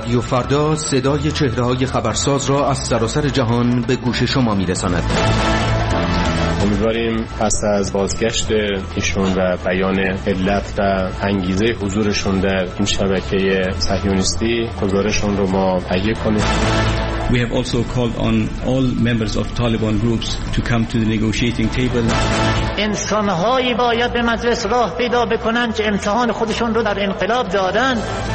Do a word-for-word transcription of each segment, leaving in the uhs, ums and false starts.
رادیو فردا صدای چهره‌های خبرساز را از سراسر جهان به گوش شما می‌رساند. امیدواریم پس از بازگشت ایشون و بیان علت و انگیزه حضورشون در این شبکه صهیونیستی گزارشون رو ما تهیه کنیم. We have also called on all members of Taliban groups to come to the negotiating table. انسان‌هایی باید به مجلس راه پیدا بکنن که امتحان خودشون رو در انقلاب دادن.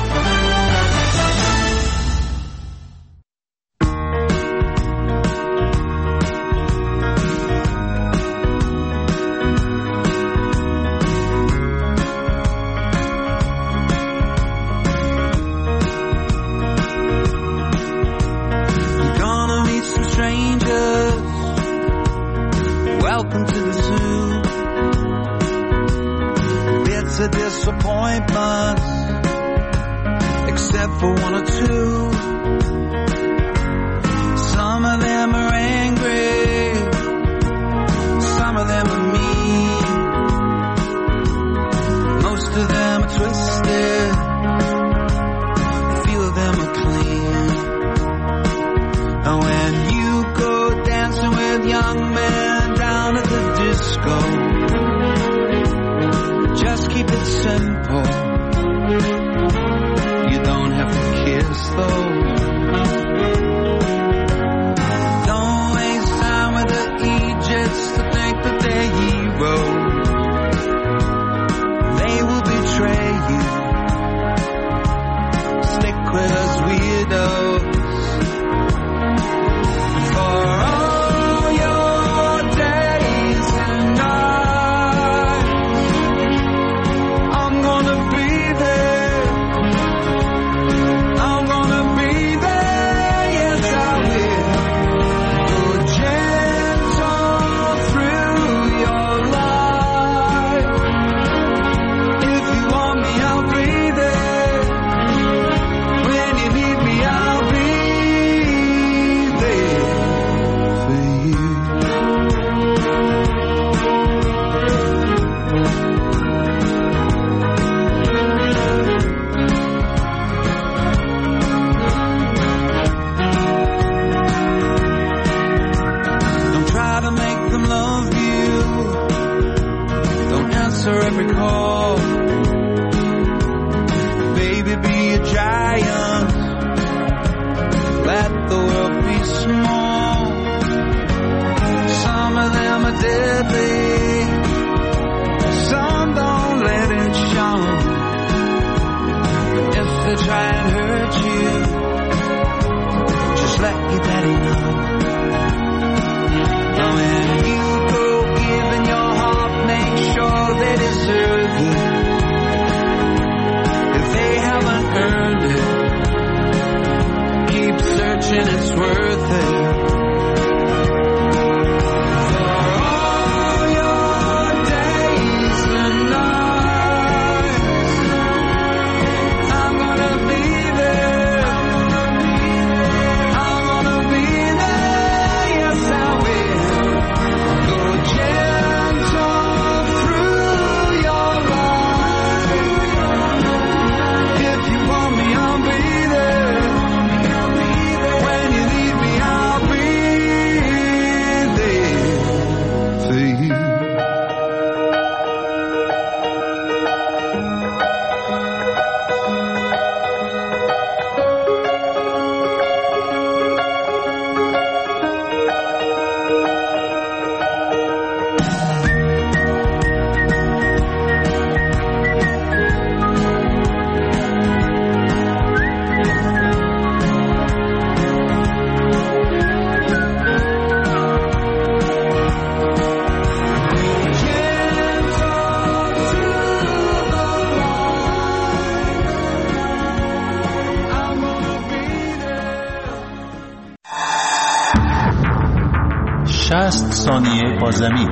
شصت ثانیه با زمین.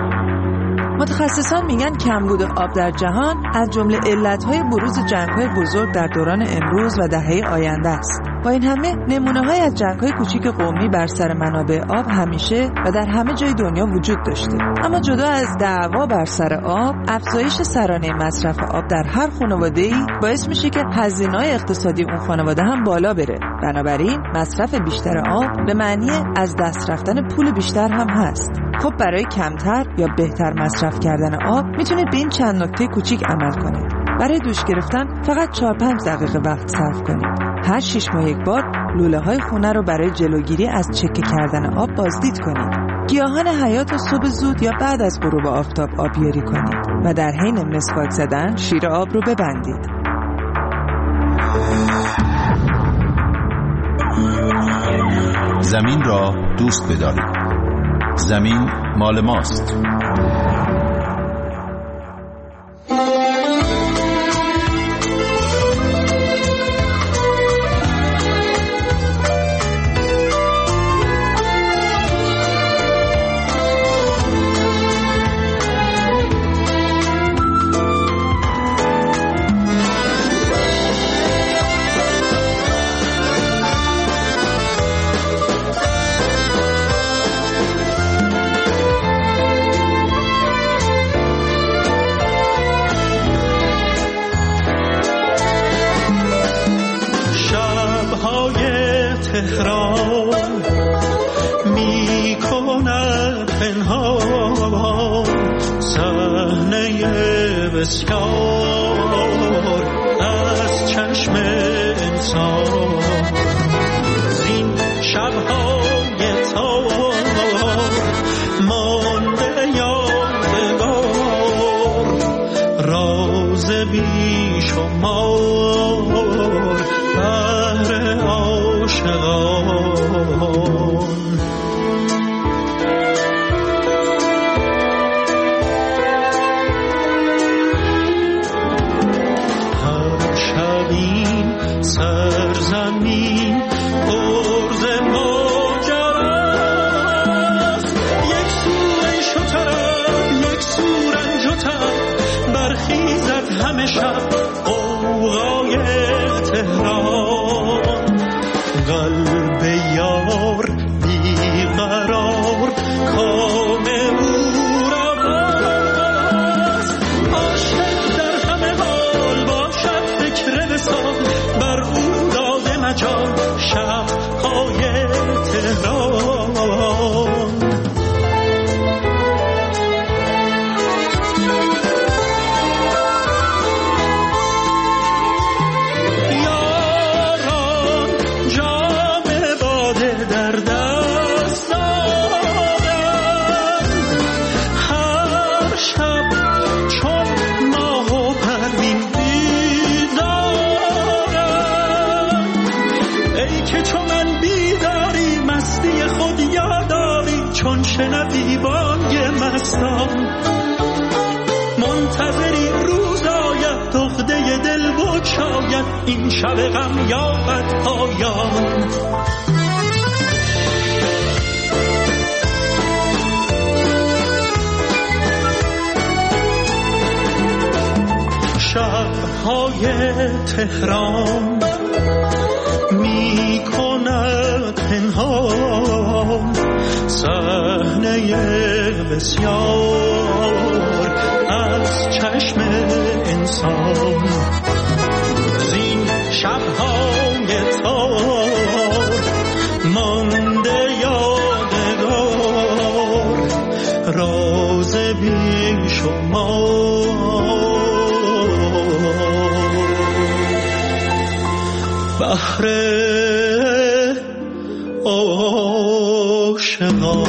متخصصان میگن کمبود آب در جهان از جمله علتهای بروز جنگ‌های بزرگ در دوران امروز و دهه آینده است. با این همه نمونه‌های از جنگ‌های کوچیک قومی بر سر منابع آب همیشه و در همه جای دنیا وجود داشته. اما جدا از دعوا بر سر آب، افزایش سرانه مصرف آب در هر خانواده‌ای باعث میشه که هزینه‌های اقتصادی اون خانواده هم بالا بره. بنابراین مصرف بیشتر آب به معنی از دست رفتن پول بیشتر هم هست. خب برای کمتر یا بهتر مصرف کردن آب میتونید به این چند نکته کوچیک عمل کنید. برای دوش گرفتن فقط چهار پنج دقیقه وقت صرف کنید. هر شش ماه یک بار لوله های خونه رو برای جلوگیری از چکه کردن آب بازدید کنید. گیاهان حیات رو صبح زود یا بعد از غروب آفتاب آبیاری کنید و در حین مسواک زدن شیر آب رو ببندید. زمین را دوست بدارید. زمین مال ماست. تهران می کند پنهان صحنه بسیار از چشم انسان. زین شبهای تار مانده یادگار راز بی شمار بهر عاشقان. هر شب این سرزمین پرز ماجراست. یک سو عیش و طرب یک سو رنج و تب برخیزد همه شب غوغای تهران. قلب یار بیقرار کام او را باست. عاشق در همه حال باشد فکر وصال بر او داده مجال شب‌های تهران. شنوی بانگ مستان منتظری روز آید دغده دل بگشاید این شب غم یابد پایان. شب‌های تهران می کند پنهان صحنه بسیار از چشم انسان. زین شب‌های تار مانده یادگار راز بی شمار بهر عاشقان.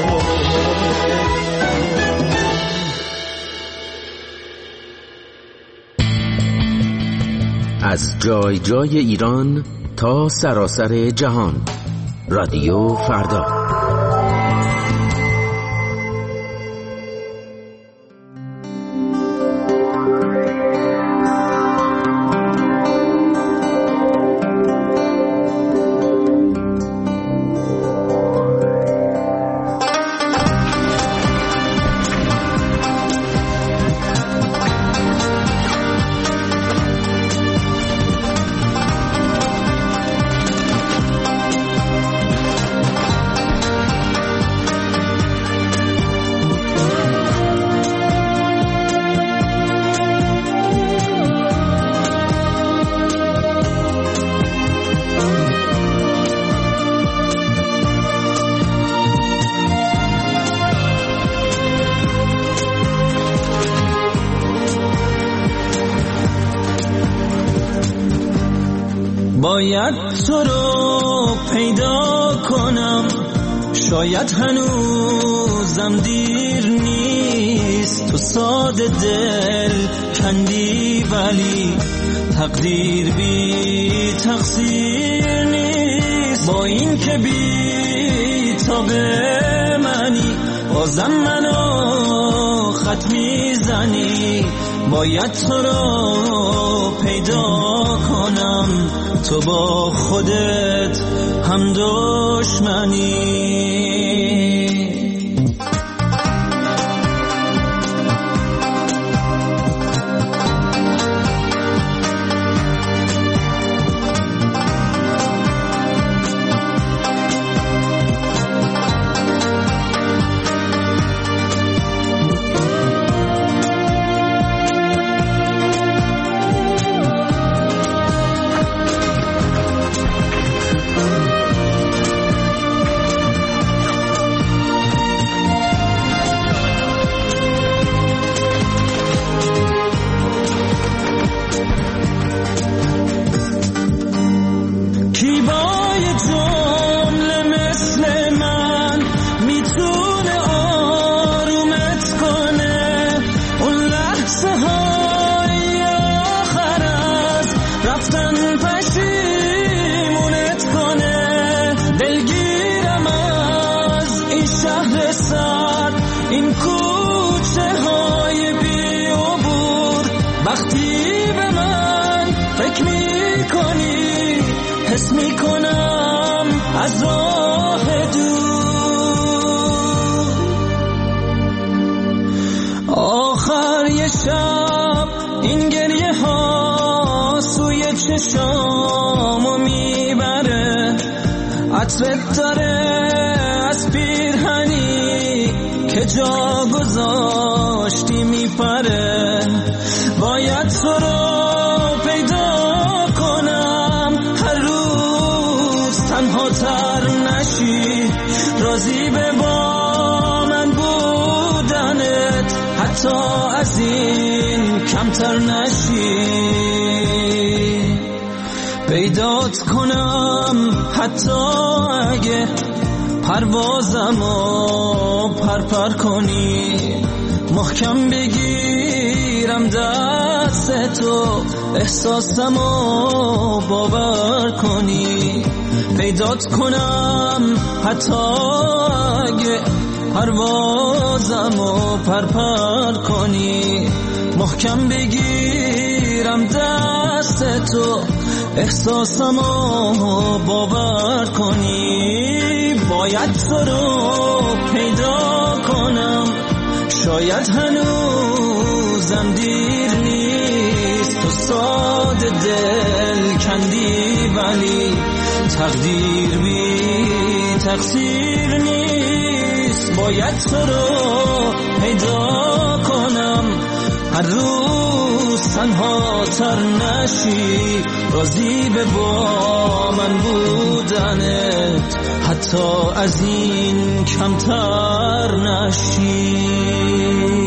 از جای جای ایران تا سراسر جهان، رادیو فردا. باید تو رو پیدا کنم، شاید هنوزم دیر نیست. تو ساده دل کندی ولی تقدیر بی تقصیر نیست. با این که بی تابه منی بازم منو خط میزنی. باید تو رو پیدا کنم، تو با خودت هم دشمنی. این کوچه های بی عبور، وقتی به من فکر می کنی حس می کنم از راه دور. آخر یه شب این گریه ها سوی چشامو میبره، عطرت داره از پیرهنی که جا گذاشتی میپره. باید تو رو پیدا کنم، هر روز تنها تر نشی، راضی به با من بودنت حتی از این کمتر نشی. پیدات کنم حتی اگه پروازمو پرپر کنی، محکم بگیرم دست تو احساسمو باور کنی. پیدات کنم حتی اگه پروازمو پرپر کنی، محکم بگیرم دست تو احساسمو باور کنی. باید تو رو پیدا کنم، شاید هنوزم دیر نیست. تو ساده دل کندی ولی تقدیر بی تقصیر نیست. باید تو رو پیدا کنم، هر روز تنها تر نشی، راضی به با من بودنت حتی از این کمتر نشی.